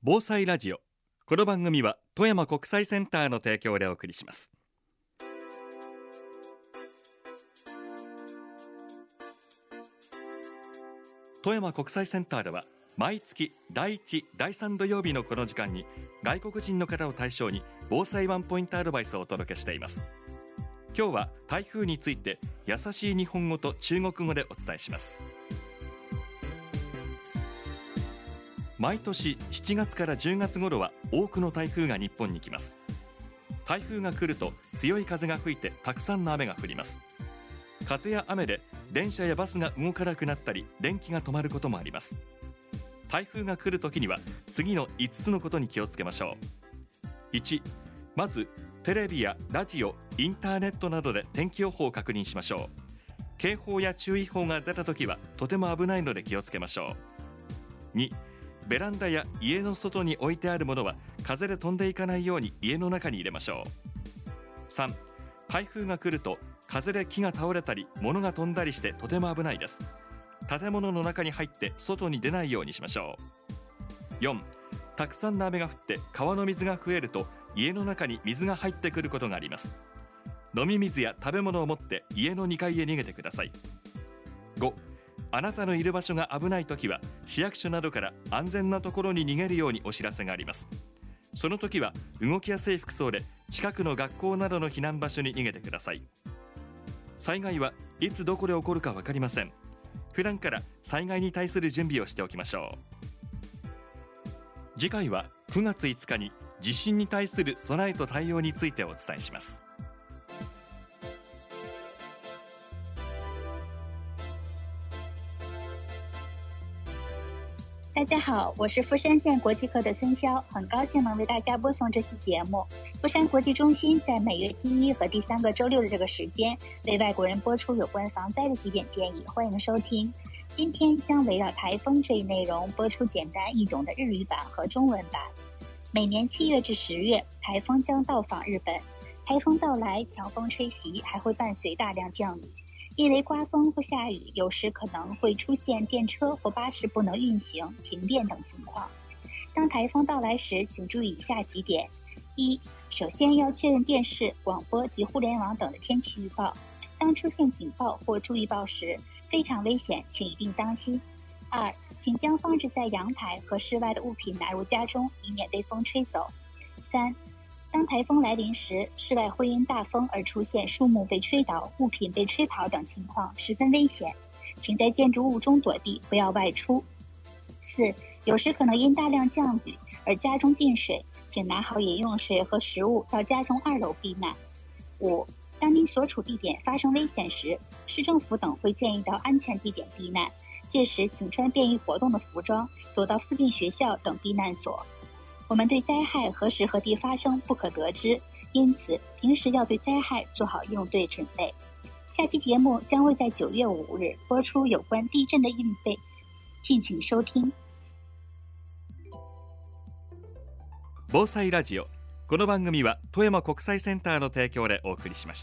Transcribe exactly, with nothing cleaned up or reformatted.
防災ラジオ。この番組は富山国際センターの提供でお送りします。富山国際センターでは毎月だいいち、だいさん土曜日のこの時間に外国人の方を対象に防災ワンポイントアドバイスをお届けしています。今日は台風について優しい日本語と中国語でお伝えします。毎年しちがつからじゅうがつ頃は多くの台風が日本に来ます。台風が来ると強い風が吹いてたくさんの雨が降ります。風や雨で電車やバスが動かなくなったり電気が止まることもあります。台風が来るときには次のいつつのことに気をつけましょう。いち、まずテレビやラジオ、インターネットなどで天気予報を確認しましょう。警報や注意報が出たときはとても危ないので気をつけましょう。に、ベランダや家の外に置いてあるものは風で飛んでいかないように家の中に入れましょう。さん、台風が来ると風で木が倒れたり物が飛んだりしてとても危ないです。建物の中に入って外に出ないようにしましょう。よん、たくさんの雨が降って川の水が増えると家の中に水が入ってくることがあります。飲み水や食べ物を持って家のにかいへ逃げてください。ご、あなたのいる場所が危ないときは市役所などから安全なところに逃げるようにお知らせがあります。その時は動きやすい服装で近くの学校などの避難場所に逃げてください。災害はいつどこで起こるか分かりません。普段から災害に対する準備をしておきましょう。次回はくがついつかに地震に対する備えと対応についてお伝えします。 大家好，我是富山县国际课的孙潇，很高兴能为大家播送这期节目。富山国际中心在每月第一和第三个周六的这个时间，为外国人播出有关防灾的几点建议，欢迎收听。今天将围绕台风这一内容播出简单易懂的日语版和中文版。每年七月至十月，台风将到访日本。台风到来，强风吹袭，还会伴随大量降雨。因为刮风或下雨，有时可能会出现电车或巴士不能运行、停电等情况。当台风到来时，请注意以下几点：一、首先要确认电视、广播及互联网等的天气预报。当出现警报或注意报时，非常危险，请一并当心。二、请将放置在阳台和室外的物品拿入家中，以免被风吹走。三、当台风来临时，室外会因大风而出现树木被吹倒、物品被吹跑等情况，十分危险，请在建筑物中躲避，不要外出。四、有时可能因大量降雨而家中进水，请拿好饮用水和食物到家中二楼避难。五、当您所处地点发生危险时，市政府等会建议到安全地点避难，届时请穿便于活动的服装，躲到附近学校等避难所。我们对灾害何时何地发生不可得知，因此平时要对灾害做好应对准备。下期节目将会在九月五日播出有关地震的应对，敬请收听。 防災ラジオ。この番組は富山国際センターの提供でお送りしました。